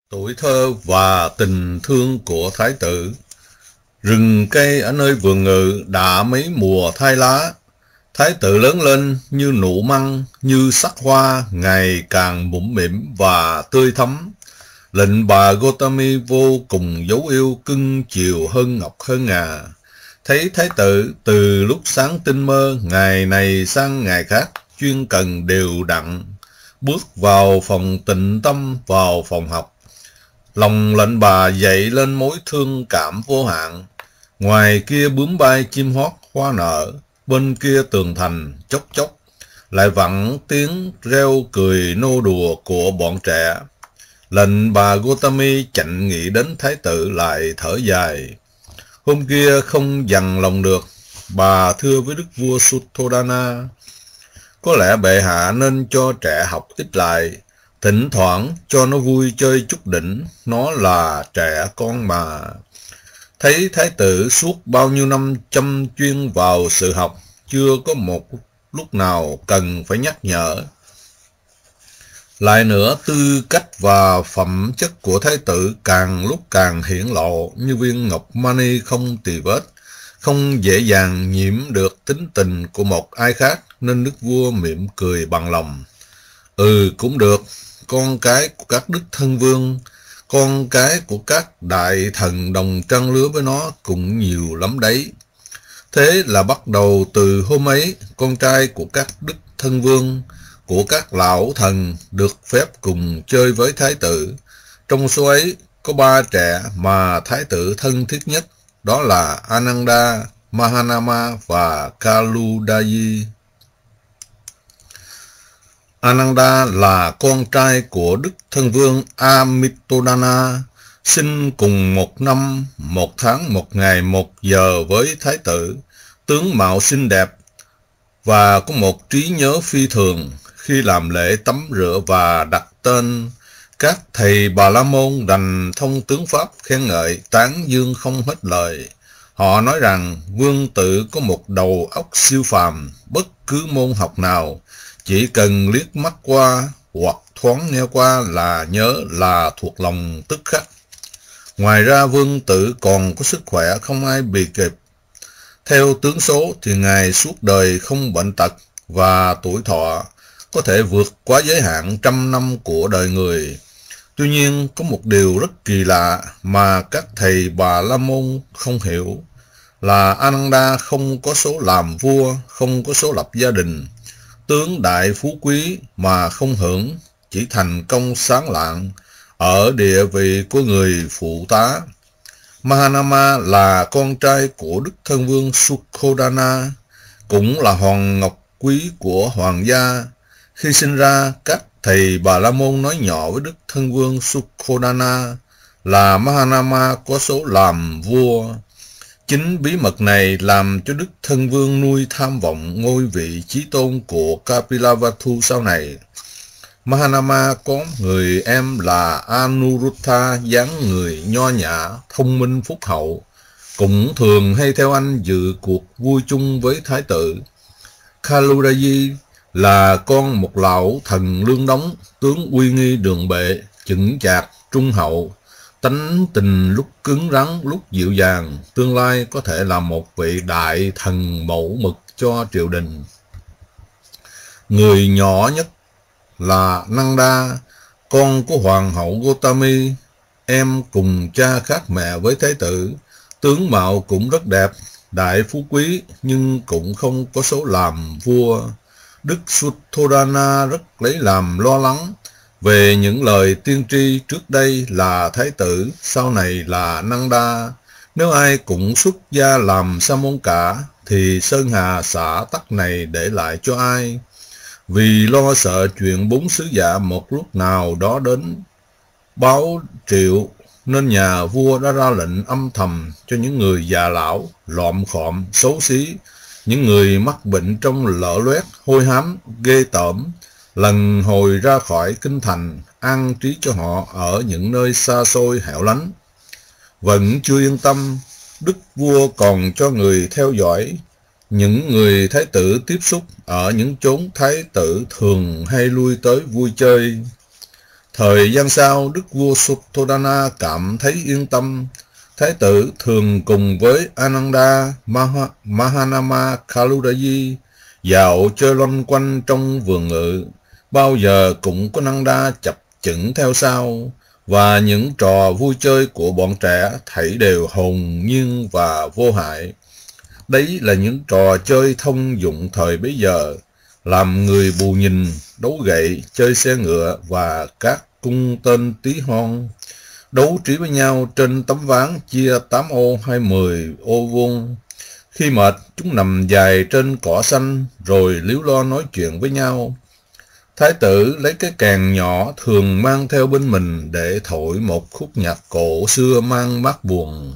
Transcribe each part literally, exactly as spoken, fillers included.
Tuổi thơ và tình thương của thái tử. Rừng cây ở nơi vườn ngự đã mấy mùa thay lá. Thái tử lớn lên như nụ măng, như sắc hoa, ngày càng mũm mĩm và tươi thắm. Lệnh bà Gotami vô cùng dấu yêu, cưng chiều hơn ngọc hơn ngà. Thấy thái tử từ lúc sáng tinh mơ, ngày này sang ngày khác, chuyên cần đều đặn, bước vào phòng tịnh tâm, vào phòng học. Lòng lệnh bà dậy lên mối thương cảm vô hạn. Ngoài kia bướm bay chim hót hoa nở, bên kia tường thành chốc chốc lại vẳng tiếng reo cười nô đùa của bọn trẻ. Lệnh bà Gotami chạnh nghĩ đến thái tử lại thở dài. Hôm kia không dằn lòng được, bà thưa với đức vua Sutthodana: có lẽ bệ hạ nên cho trẻ học ít lại, thỉnh thoảng cho nó vui chơi chút đỉnh, nó là trẻ con mà. Thấy thái tử suốt bao nhiêu năm chăm chuyên vào sự học, chưa có một lúc nào cần phải nhắc nhở. Lại nữa, tư cách và phẩm chất của thái tử càng lúc càng hiển lộ như viên ngọc mani không tì vết, không dễ dàng nhiễm được tính tình của một ai khác, nên đức vua mỉm cười bằng lòng. Ừ, cũng được, con cái của các đức thân vương, con cái của các đại thần đồng trang lứa với nó cũng nhiều lắm đấy. Thế là bắt đầu từ hôm ấy, con trai của các đức thân vương, của các lão thần được phép cùng chơi với thái tử. Trong số ấy có ba trẻ mà thái tử thân thiết nhất, đó là Ananda, Mahanama và Kaludayi. Ananda là con trai của đức thân vương Amittodana, sinh cùng một năm, một tháng, một ngày, một giờ với thái tử. Tướng mạo xinh đẹp và có một trí nhớ phi thường. Khi làm lễ tắm rửa và đặt tên, các thầy Bà La Môn đành thông tướng pháp khen ngợi, tán dương không hết lời. Họ nói rằng vương tử có một đầu óc siêu phàm, bất cứ môn học nào, chỉ cần liếc mắt qua hoặc thoáng nghe qua là nhớ, là thuộc lòng tức khắc. Ngoài ra vương tử còn có sức khỏe không ai bì kịp. Theo tướng số thì ngài suốt đời không bệnh tật và tuổi thọ có thể vượt quá giới hạn trăm năm của đời người. Tuy nhiên có một điều rất kỳ lạ mà các thầy Bà La Môn không hiểu, là Ananda không có số làm vua, không có số lập gia đình, tướng đại phú quý mà không hưởng, chỉ thành công sáng lạng ở địa vị của người phụ tá. Mahanama là con trai của đức thân vương Sutthodana, cũng là hoàng ngọc quý của hoàng gia. Khi sinh ra, các thầy Bà La Môn nói nhỏ với đức thân vương Sutthodana là Mahanama có số làm vua. Chính bí mật này làm cho đức thân vương nuôi tham vọng ngôi vị chí tôn của Kapilavatthu sau này. Mahanama có người em là Anuruddha, dáng người nho nhã, thông minh phúc hậu, cũng thường hay theo anh dự cuộc vui chung với thái tử. Kaludayi là con một lão thần lương đống, tướng uy nghi đường bệ, chững chạc, trung hậu, tánh tình lúc cứng rắn, lúc dịu dàng, tương lai có thể là một vị đại thần mẫu mực cho triều đình. Người nhỏ nhất là Nanda, con của hoàng hậu Gotami, em cùng cha khác mẹ với thái tử. Tướng mạo cũng rất đẹp, đại phú quý, nhưng cũng không có số làm vua. Đức Sutthodana rất lấy làm lo lắng về những lời tiên tri trước đây là thái tử, sau này là Nanda. Nếu ai cũng xuất gia làm sa môn cả, thì sơn hà xã tắc này để lại cho ai? Vì lo sợ chuyện bốn sứ giả một lúc nào đó đến báo triệu, nên nhà vua đã ra lệnh âm thầm cho những người già lão, lọm khọm, xấu xí, những người mắc bệnh trong lở loét, hôi hám, ghê tởm, lần hồi ra khỏi kinh thành, an trí cho họ ở những nơi xa xôi hẻo lánh. Vẫn chưa yên tâm, đức vua còn cho người theo dõi những người thái tử tiếp xúc ở những chốn thái tử thường hay lui tới vui chơi. Thời gian sau, đức vua Sutthodana cảm thấy yên tâm. Thái tử thường cùng với Ananda Maha, Mahanama Kaludaji dạo chơi loanh quanh trong vườn ngự. Bao giờ cũng có Nanda chập chững theo sau, và những trò vui chơi của bọn trẻ thảy đều hồn nhiên và vô hại. Đấy là những trò chơi thông dụng thời bấy giờ, làm người bù nhìn, đấu gậy, chơi xe ngựa và các cung tên tí hon, đấu trí với nhau trên tấm ván chia tám ô hay mười ô vuông. Khi mệt, chúng nằm dài trên cỏ xanh rồi líu lo nói chuyện với nhau. Thái tử lấy cái kèn nhỏ thường mang theo bên mình để thổi một khúc nhạc cổ xưa mang mát buồn.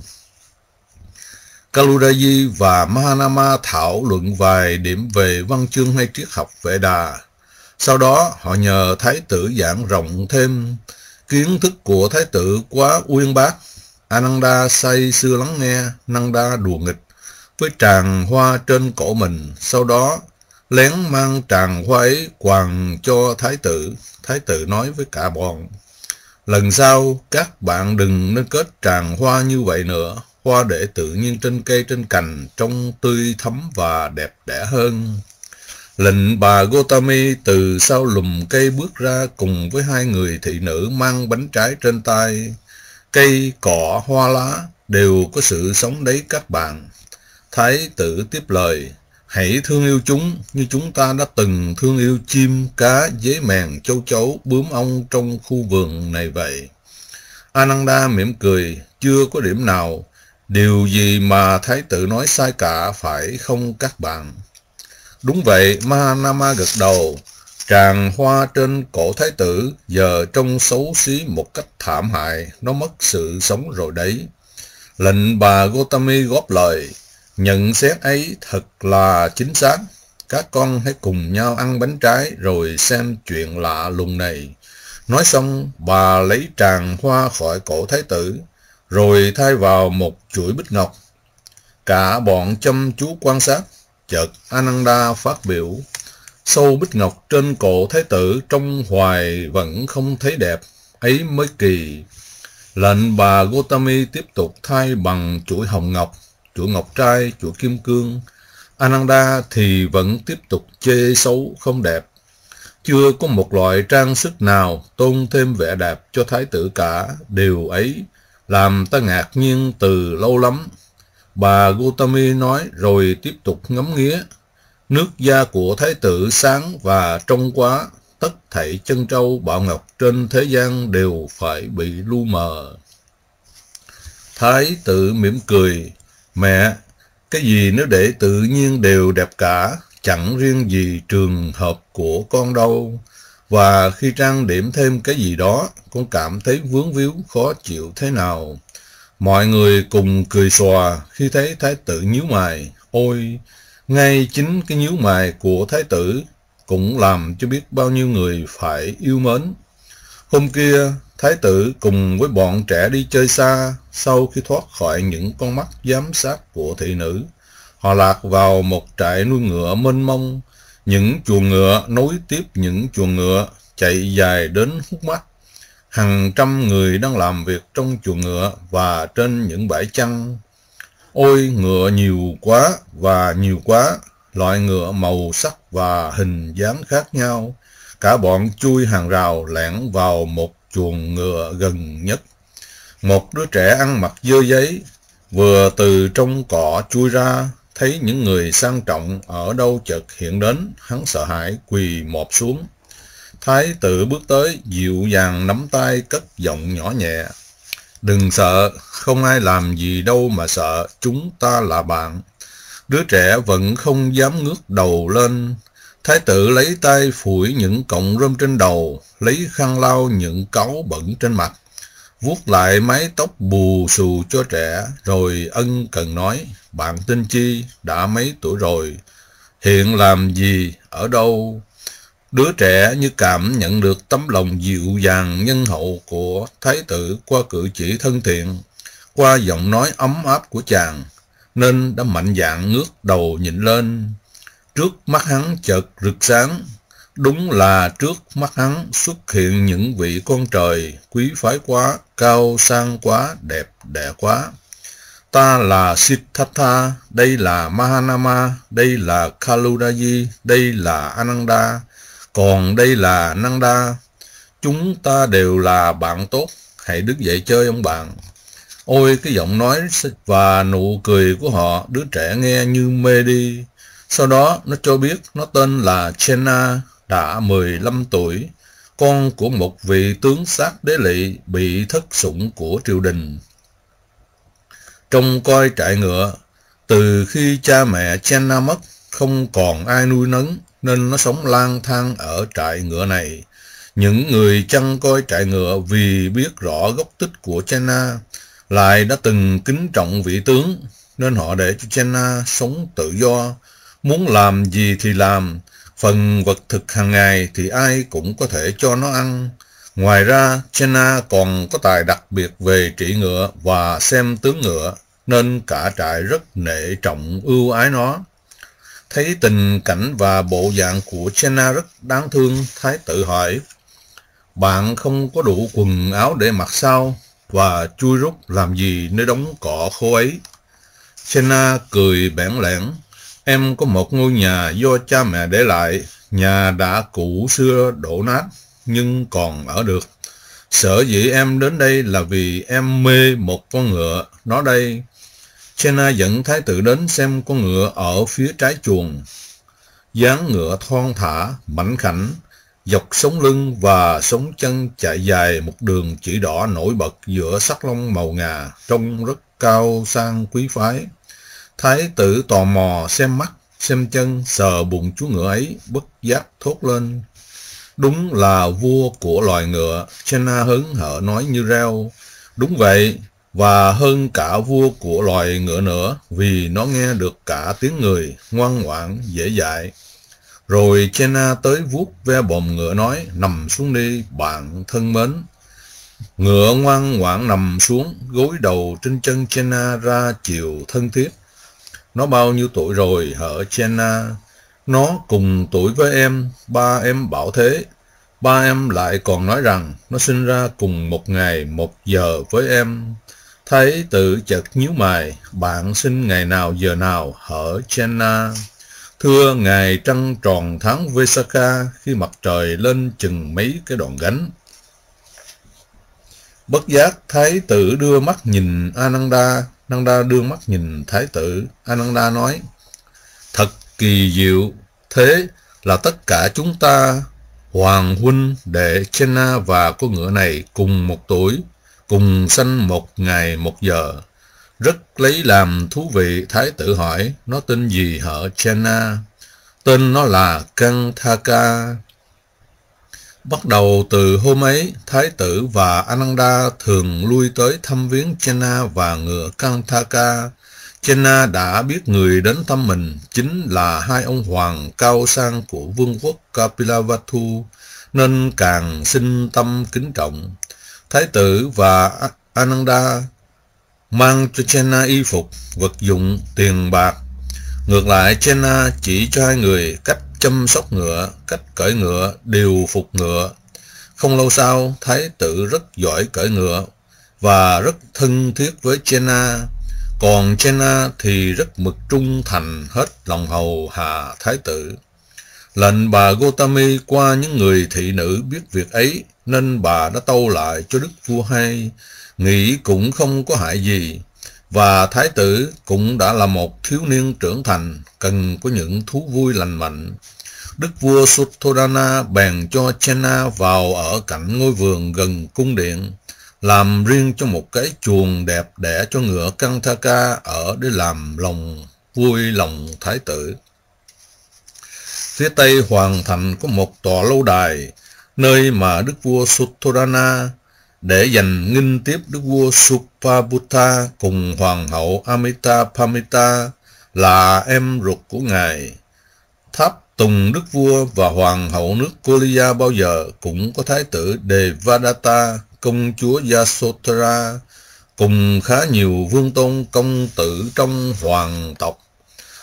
Kaludaji và Mahanama thảo luận vài điểm về văn chương hay triết học Vệ Đà. Sau đó họ nhờ Thái tử giảng rộng thêm. Kiến thức của Thái tử quá uyên bác. Ananda say sưa lắng nghe Nanda đùa nghịch với tràng hoa trên cổ mình, sau đó lén mang tràng hoa ấy quàng cho Thái tử. Thái tử nói với cả bọn: lần sau các bạn đừng nên kết tràng hoa như vậy nữa. Hoa để tự nhiên trên cây trên cành trông tươi thắm và đẹp đẽ hơn. Lệnh bà Gotami từ sau lùm cây bước ra cùng với hai người thị nữ mang bánh trái trên tay. Cây, cỏ, hoa lá đều có sự sống đấy các bạn. Thái tử tiếp lời: hãy thương yêu chúng như chúng ta đã từng thương yêu chim, cá, dế mèn, châu chấu, bướm ong trong khu vườn này vậy. Ananda mỉm cười: chưa có điểm nào, điều gì mà Thái tử nói sai cả, phải không các bạn? Đúng vậy, Mahanama gật đầu. Tràng hoa trên cổ Thái tử giờ trông xấu xí một cách thảm hại, nó mất sự sống rồi đấy. Lệnh bà Gotami góp lời: nhận xét ấy thật là chính xác. Các con hãy cùng nhau ăn bánh trái rồi xem chuyện lạ lùng này. Nói xong, bà lấy tràng hoa khỏi cổ Thái tử, rồi thay vào một chuỗi bích ngọc. Cả bọn chăm chú quan sát. Chợt Ananda phát biểu: sâu bích ngọc trên cổ Thái tử trong hoài vẫn không thấy đẹp, ấy mới kỳ. Lệnh bà Gotami tiếp tục thay bằng chuỗi hồng ngọc, chuỗi ngọc trai, chuỗi kim cương. Ananda thì vẫn tiếp tục chê xấu không đẹp. Chưa có một loại trang sức nào tôn thêm vẻ đẹp cho Thái tử cả, điều ấy làm ta ngạc nhiên từ lâu lắm. Bà Gotami nói rồi tiếp tục ngắm nghía. Nước da của Thái tử sáng và trong quá, tất thảy chân trâu bảo ngọc trên thế gian đều phải bị lu mờ. Thái tử mỉm cười: mẹ, cái gì nếu để tự nhiên đều đẹp cả, chẳng riêng gì trường hợp của con đâu. Và khi trang điểm thêm cái gì đó, con cảm thấy vướng víu khó chịu thế nào. Mọi người cùng cười xòa khi thấy Thái tử nhíu mày. Ôi, ngay chính cái nhíu mày của Thái tử cũng làm cho biết bao nhiêu người phải yêu mến. Hôm kia, Thái tử cùng với bọn trẻ đi chơi xa. Sau khi thoát khỏi những con mắt giám sát của thị nữ, họ lạc vào một trại nuôi ngựa mênh mông. Những chuồng ngựa nối tiếp những chuồng ngựa chạy dài đến hút mắt. Hàng trăm người đang làm việc trong chuồng ngựa và trên những bãi chăn. Ôi, ngựa nhiều quá và nhiều quá, loại ngựa màu sắc và hình dáng khác nhau. Cả bọn chui hàng rào lẻn vào một chuồng ngựa gần nhất. Một đứa trẻ ăn mặc dơ giấy vừa từ trong cỏ chui ra, thấy những người sang trọng ở đâu chợt hiện đến, hắn sợ hãi quỳ mọp xuống. Thái tử bước tới, dịu dàng nắm tay, cất giọng nhỏ nhẹ: đừng sợ, không ai làm gì đâu mà sợ, chúng ta là bạn. Đứa trẻ vẫn không dám ngước đầu lên. Thái tử lấy tay phủi những cọng rơm trên đầu, lấy khăn lau những cáu bẩn trên mặt, vuốt lại mái tóc bù xù cho trẻ, rồi ân cần nói: bạn tên chi, đã mấy tuổi rồi, hiện làm gì, ở đâu? Đứa trẻ như cảm nhận được tấm lòng dịu dàng nhân hậu của Thái tử qua cử chỉ thân thiện, qua giọng nói ấm áp của chàng, nên đã mạnh dạn ngước đầu nhìn lên. Trước mắt hắn chợt rực sáng, Đúng là trước mắt hắn xuất hiện những vị con trời quý phái quá, cao sang quá, đẹp đẽ quá. Ta là Siddhartha, đây là Mahanama, đây là Kaludaji, đây là Ananda, còn đây là Nanda. Chúng ta đều là bạn tốt, hãy đứng dậy chơi ông bạn. Ôi cái giọng nói và nụ cười của họ, đứa trẻ nghe như mê đi. Sau đó nó cho biết nó tên là Chenna, đã mười lăm tuổi, con của một vị tướng sát đế lỵ bị thất sủng của triều đình. Trông coi trại ngựa, từ khi cha mẹ Chenna mất, không còn ai nuôi nấng, nên nó sống lang thang ở trại ngựa này. Những người chăn coi trại ngựa vì biết rõ gốc tích của Chenna, lại đã từng kính trọng vị tướng, nên họ để cho Chenna sống tự do, muốn làm gì thì làm. Phần vật thực hàng ngày thì ai cũng có thể cho nó ăn. Ngoài ra, Chenna còn có tài đặc biệt về trị ngựa và xem tướng ngựa, nên cả trại rất nể trọng ưu ái nó. Thấy tình cảnh và bộ dạng của Chenna rất đáng thương, thái tử hỏi: bạn không có đủ quần áo để mặc sao, và chui rút làm gì nơi đống cỏ khô ấy? Chenna cười bẽn lẽn: em có một ngôi nhà do cha mẹ để lại, nhà đã cũ xưa đổ nát nhưng còn ở được. Sở dĩ em đến đây là vì em mê một con ngựa, nó đây. Chenna dẫn thái tử đến xem con ngựa ở phía trái chuồng. Dáng ngựa thon thả, mảnh khảnh, dọc sống lưng và sống chân chạy dài một đường chỉ đỏ nổi bật giữa sắc lông màu ngà, trông rất cao sang quý phái. Thái tử tò mò xem mắt, xem chân, sờ bụng chú ngựa ấy, bất giác thốt lên: đúng là vua của loài ngựa. Chenna hớn hở nói như reo: đúng vậy, và hơn cả vua của loài ngựa nữa, vì nó nghe được cả tiếng người, ngoan ngoãn, dễ dạy. Rồi Chenna tới vuốt ve bồng ngựa nói: nằm xuống đi, bạn thân mến. Ngựa ngoan ngoãn nằm xuống, gối đầu trên chân Chenna ra chiều thân thiết. Nó bao nhiêu tuổi rồi hở Chenna? Nó cùng tuổi với em, ba em bảo thế. Ba em lại còn nói rằng nó sinh ra cùng một ngày một giờ với em. Thái tử chợt nhíu mày: bạn sinh ngày nào giờ nào hở Chenna? Thưa ngài trăng tròn tháng Vesakha, khi mặt trời lên chừng mấy cái đòn gánh. Bất giác thái tử đưa mắt nhìn Ananda, Nanda đưa mắt nhìn thái tử. Ananda nói: thật kỳ diệu, thế là tất cả chúng ta, hoàng huynh, đệ Chenna và con ngựa này cùng một tuổi, cùng sanh một ngày một giờ. Rất lấy làm thú vị. Thái tử hỏi: nó tên gì hở Chenna? Tên nó là Kanthaka. Bắt đầu từ hôm ấy, thái tử và Ananda thường lui tới thăm viếng Chenna và ngựa Kanthaka. Chenna đã biết người đến thăm mình chính là hai ông hoàng cao sang của vương quốc Kapilavatthu, nên càng sinh tâm kính trọng. Thái tử và Ananda mang cho Chenna y phục, vật dụng, tiền bạc. Ngược lại, Chenna chỉ cho hai người cách chăm sóc ngựa, cách cởi ngựa, điều phục ngựa. Không lâu sau, thái tử rất giỏi cởi ngựa và rất thân thiết với Chenna. Còn Chenna thì rất mực trung thành, hết lòng hầu hạ thái tử. Lệnh bà Gotami qua những người thị nữ biết việc ấy, nên bà đã tâu lại cho đức vua hay, nghĩ cũng không có hại gì. Và thái tử cũng đã là một thiếu niên trưởng thành, cần có những thú vui lành mạnh. Đức vua Sutthodana bèn cho Chenna vào ở cạnh ngôi vườn gần cung điện, làm riêng cho một cái chuồng đẹp đẽ cho ngựa Kanthaka ở để làm lòng vui lòng thái tử. Phía tây hoàng thành có một tòa lâu đài, nơi mà đức vua Sutthodana để dành nghinh tiếp đức vua Supabutta cùng hoàng hậu Amitabhamita là em ruột của ngài. Tháp tùng đức vua và hoàng hậu nước Koliya bao giờ cũng có thái tử Devadatta, công chúa Yasodhara, cùng khá nhiều vương tôn công tử trong hoàng tộc.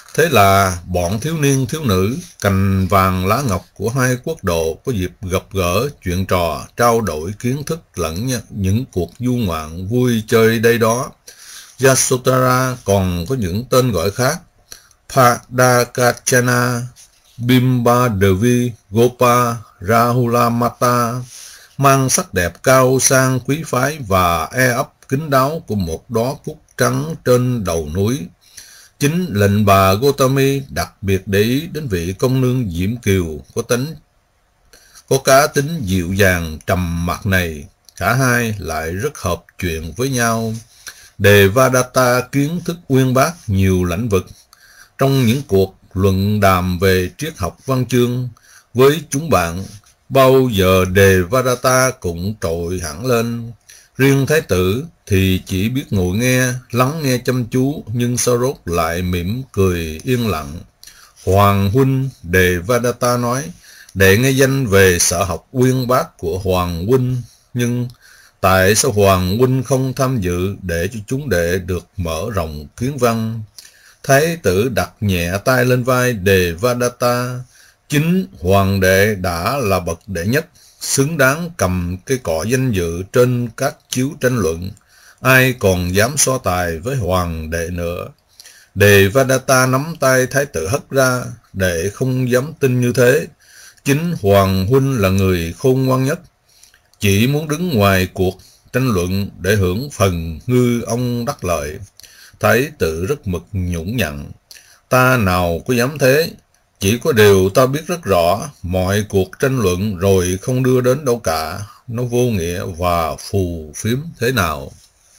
Thế là bọn thiếu niên thiếu nữ, cành vàng lá ngọc của hai quốc độ có dịp gặp gỡ, chuyện trò, trao đổi kiến thức lẫn những cuộc du ngoạn vui chơi đây đó. Yasodhara còn có những tên gọi khác: Padakachana, Bimba Devi, Gopa, Rahula Mata, mang sắc đẹp cao sang quý phái và e ấp kín đáo của một đóa cúc trắng trên đầu núi. Chính lệnh bà Gotami đặc biệt để ý đến vị công nương Diễm Kiều có tính có cá tính dịu dàng trầm mặc này. Cả hai lại rất hợp chuyện với nhau. Devadatta kiến thức uyên bác nhiều lĩnh vực. Trong những cuộc luận đàm về triết học văn chương với chúng bạn, bao giờ Devadatta cũng trội hẳn lên. Riêng thái tử thì chỉ biết ngồi nghe, lắng nghe chăm chú, nhưng sau rốt lại mỉm cười yên lặng. Hoàng huynh, Devadatta nói, đệ nghe danh về sở học uyên bác của Hoàng huynh, nhưng tại sao Hoàng huynh không tham dự để cho chúng đệ được mở rộng kiến văn? Thái tử đặt nhẹ tay lên vai Devadatta. Chính hoàng đệ đã là bậc đệ nhất, xứng đáng cầm cái cọ danh dự trên các chiếu tranh luận. Ai còn dám so tài với hoàng đệ nữa? Devadatta nắm tay thái tử hất ra, đệ không dám tin như thế. Chính hoàng huynh là người khôn ngoan nhất, chỉ muốn đứng ngoài cuộc tranh luận để hưởng phần ngư ông đắc lợi. Thái tử rất mực nhũng nhặn. Ta nào có dám thế, chỉ có điều ta biết rất rõ, mọi cuộc tranh luận rồi không đưa đến đâu cả, nó vô nghĩa và phù phiếm thế nào.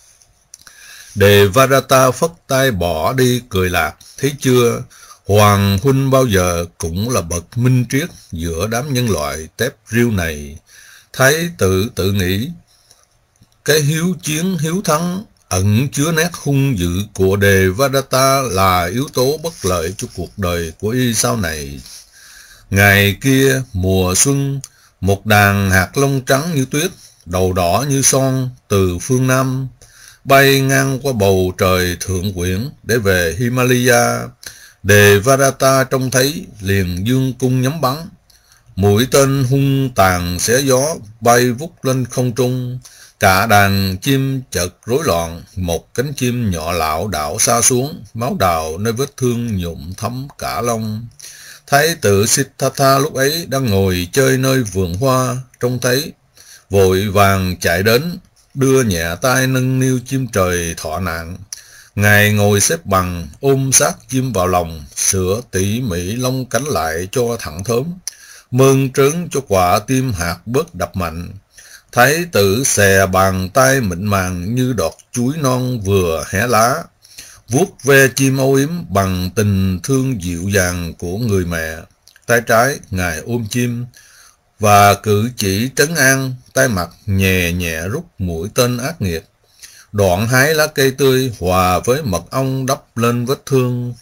Devadatta phất tay bỏ đi cười lạc. Thấy chưa, Hoàng huynh bao giờ cũng là bậc minh triết giữa đám nhân loại tép riêu này. Thái tử tự nghĩ, cái hiếu chiến hiếu thắng ẩn chứa nét hung dữ của Devadatta là yếu tố bất lợi cho cuộc đời của y sau này. Ngày kia mùa xuân, một đàn hạt lông trắng như tuyết, đầu đỏ như son từ phương Nam bay ngang qua bầu trời thượng quyển để về Himalaya. Devadatta trông thấy liền dương cung nhắm bắn. Mũi tên hung tàn xé gió bay vút lên không trung. Cả đàn chim chợt rối loạn, một cánh chim nhỏ lảo đảo sa xuống, máu đào nơi vết thương nhuộm thấm cả lông. Thái tử Siddhartha lúc ấy đang ngồi chơi nơi vườn hoa, trông thấy, vội vàng chạy đến, đưa nhẹ tay nâng niu chim trời thọ nạn. Ngài ngồi xếp bằng, ôm sát chim vào lòng, sửa tỉ mỉ lông cánh lại cho thẳng thớm, mơn trớn cho quả tim hạt bớt đập mạnh. Thái tử xè bàn tay mịn màng như đọt chuối non vừa hé lá, vuốt ve chim âu yếm bằng tình thương dịu dàng của người mẹ. Tay trái ngài ôm chim và cử chỉ trấn an, tay mặt nhẹ nhẹ rút mũi tên ác nghiệt. Đoạn hái lá cây tươi hòa với mật ong đắp lên vết thương.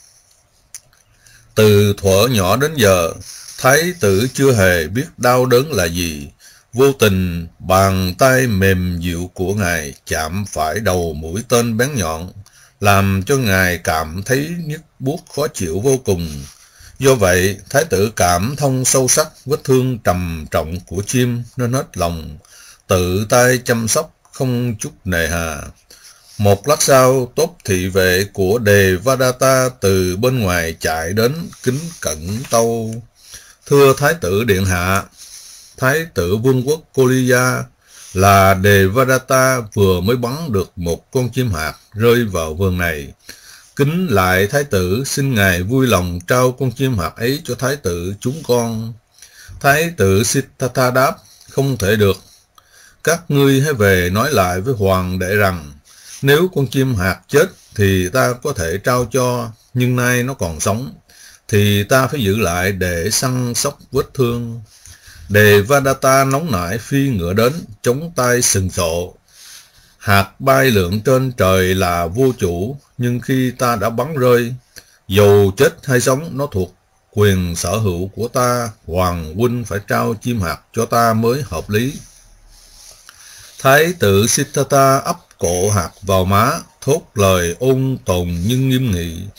Từ thuở nhỏ đến giờ, thái tử chưa hề biết đau đớn là gì. Vô tình, bàn tay mềm dịu của ngài chạm phải đầu mũi tên bén nhọn, làm cho ngài cảm thấy nhức buốt khó chịu vô cùng. Do vậy, thái tử cảm thông sâu sắc vết thương trầm trọng của chim nên hết lòng, tự tay chăm sóc không chút nề hà. Một lát sau, tốp thị vệ của Devadatta từ bên ngoài chạy đến kính cẩn tâu: Thưa thái tử điện hạ, thái tử vương quốc Koliya là Devadatta vừa mới bắn được một con chim hạt rơi vào vườn này. Kính lại thái tử, xin ngài vui lòng trao con chim hạt ấy cho thái tử chúng con. Thái tử Siddhartha đáp: Không thể được. Các ngươi hãy về nói lại với hoàng đệ rằng, nếu con chim hạt chết thì ta có thể trao cho, nhưng nay nó còn sống, thì ta phải giữ lại để săn sóc vết thương. Devadatta nóng nảy phi ngựa đến, chống tay sừng sộ. Hạt bay lượn trên trời là vô chủ, nhưng khi ta đã bắn rơi, dầu chết hay sống, nó thuộc quyền sở hữu của ta. Hoàng huynh phải trao chim hạt cho ta mới hợp lý. Thái tử Siddhartha ấp cổ hạt vào má, thốt lời ôn tồn nhưng nghiêm nghị: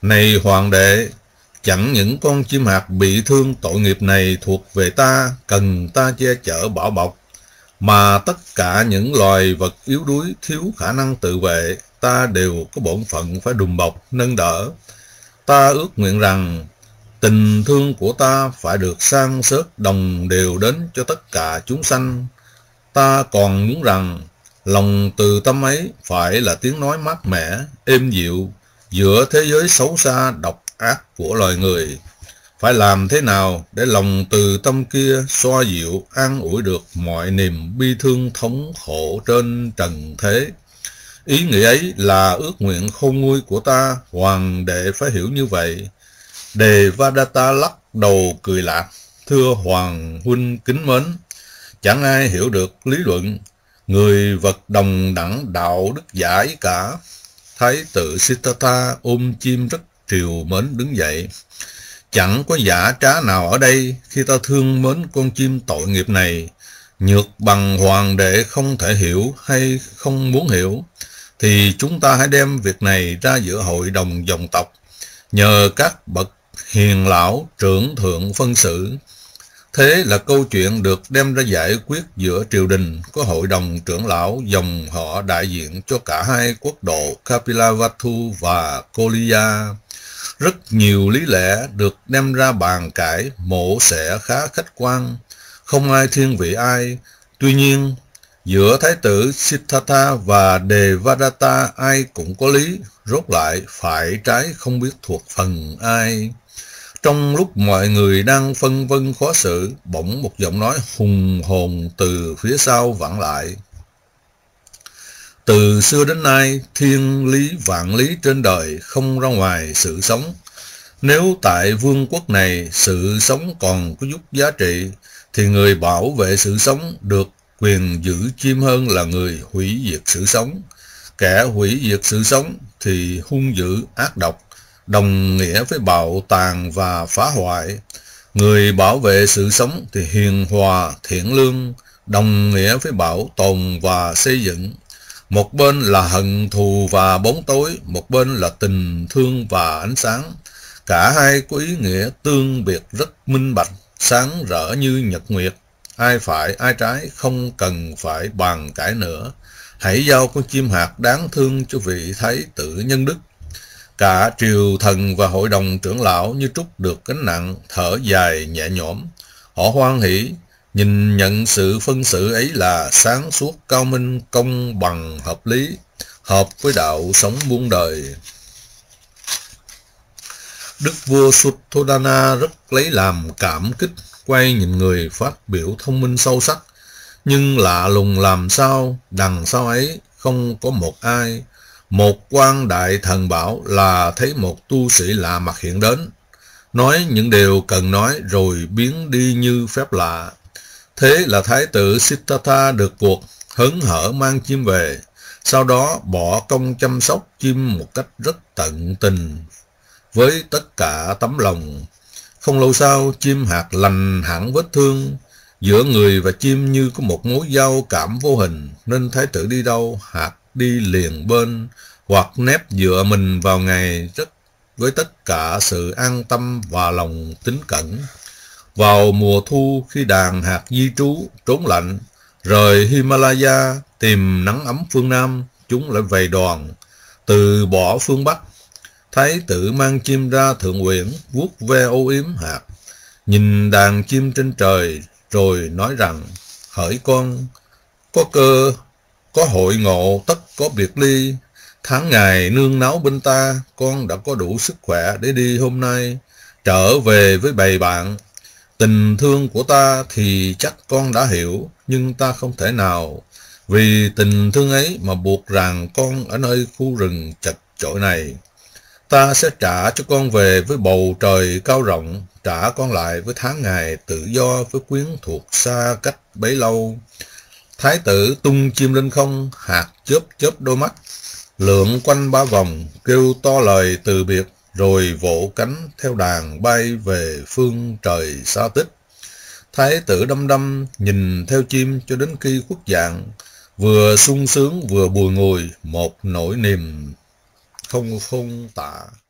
Này hoàng đệ, chẳng những con chim hạt bị thương tội nghiệp này thuộc về ta, cần ta che chở bảo bọc, mà tất cả những loài vật yếu đuối thiếu khả năng tự vệ, ta đều có bổn phận phải đùm bọc, nâng đỡ. Ta ước nguyện rằng tình thương của ta phải được san sớt đồng đều đến cho tất cả chúng sanh. Ta còn muốn rằng lòng từ tâm ấy phải là tiếng nói mát mẻ, êm dịu giữa thế giới xấu xa độc ác của loài người. Phải làm thế nào để lòng từ tâm kia xoa dịu, an ủi được mọi niềm bi thương thống khổ trên trần thế. Ý nghĩa ấy là ước nguyện khôn nguôi của ta, hoàng đệ phải hiểu như vậy. Devadatta lắc đầu cười lạc. Thưa hoàng huynh kính mến, chẳng ai hiểu được lý luận người vật đồng đẳng đạo đức giả ấy cả. Thái tử Siddhartha ôm chim rất triều mến đứng dậy. Chẳng có giả trá nào ở đây khi ta thương mến con chim tội nghiệp này. Nhược bằng hoàng đệ không thể hiểu hay không muốn hiểu, thì chúng ta hãy đem việc này ra giữa hội đồng dòng tộc, nhờ các bậc hiền lão trưởng thượng phân xử. Thế là câu chuyện được đem ra giải quyết giữa triều đình, có hội đồng trưởng lão dòng họ đại diện cho cả hai quốc độ Kapilavatthu và Koliya. Rất nhiều lý lẽ được đem ra bàn cãi, mổ xẻ khá khách quan, không ai thiên vị ai. Tuy nhiên, giữa Thái tử Siddhartha và Devadatta ai cũng có lý, rốt lại phải trái không biết thuộc phần ai. Trong lúc mọi người đang phân vân khó xử, bỗng một giọng nói hùng hồn từ phía sau vẳng lại. Từ xưa đến nay, thiên lý vạn lý trên đời không ra ngoài sự sống. Nếu tại vương quốc này sự sống còn có chút giá trị, thì người bảo vệ sự sống được quyền giữ chim hơn là người hủy diệt sự sống. Kẻ hủy diệt sự sống thì hung dữ ác độc, đồng nghĩa với bạo tàn và phá hoại. Người bảo vệ sự sống thì hiền hòa, thiện lương, đồng nghĩa với bảo tồn và xây dựng. Một bên là hận thù và bóng tối, một bên là tình thương và ánh sáng. Cả hai có ý nghĩa tương biệt rất minh bạch, sáng rỡ như nhật nguyệt. Ai phải ai trái không cần phải bàn cãi nữa. Hãy giao con chim hạt đáng thương cho vị thái tử nhân đức. Cả triều thần và hội đồng trưởng lão như trút được gánh nặng, thở dài nhẹ nhõm. Họ hoan hỉ, nhìn nhận sự phân xử ấy là sáng suốt, cao minh, công bằng, hợp lý, hợp với đạo sống muôn đời. Đức vua Sutthodana rất lấy làm cảm kích, quay nhìn người phát biểu thông minh sâu sắc. Nhưng lạ lùng làm sao, đằng sau ấy không có một ai. Một quan đại thần bảo là thấy một tu sĩ lạ mặt hiện đến, nói những điều cần nói rồi biến đi như phép lạ. Thế là thái tử Siddhartha được cuộc, hớn hở mang chim về, sau đó bỏ công chăm sóc chim một cách rất tận tình, với tất cả tấm lòng. Không lâu sau, chim hạt lành hẳn vết thương. Giữa người và chim như có một mối giao cảm vô hình, nên thái tử đi đâu, hạt đi liền bên, hoặc nép dựa mình vào ngày rất với tất cả sự an tâm và lòng tín cẩn. Vào mùa thu, khi đàn hạt di trú, trốn lạnh, rời Himalaya tìm nắng ấm phương Nam, chúng lại về đoàn, từ bỏ phương Bắc. Thái tử mang chim ra thượng uyển, vuốt ve âu yếm hạt, nhìn đàn chim trên trời, rồi nói rằng: hỡi con, có cơ, có hội ngộ, tất có biệt ly. Tháng ngày nương náu bên ta, con đã có đủ sức khỏe để đi hôm nay, trở về với bầy bạn. Tình thương của ta thì chắc con đã hiểu, nhưng ta không thể nào vì tình thương ấy mà buộc ràng con ở nơi khu rừng chật chội này. Ta sẽ trả cho con về với bầu trời cao rộng, trả con lại với tháng ngày tự do, với quyến thuộc xa cách bấy lâu. Thái tử tung chim lên không, hạt chớp chớp đôi mắt, lượn quanh ba vòng, kêu to lời từ biệt, rồi vỗ cánh theo đàn bay về phương trời xa tích. Thái tử đăm đăm nhìn theo chim cho đến khi khuất dạng, vừa sung sướng vừa bùi ngùi, một nỗi niềm không khôn tả.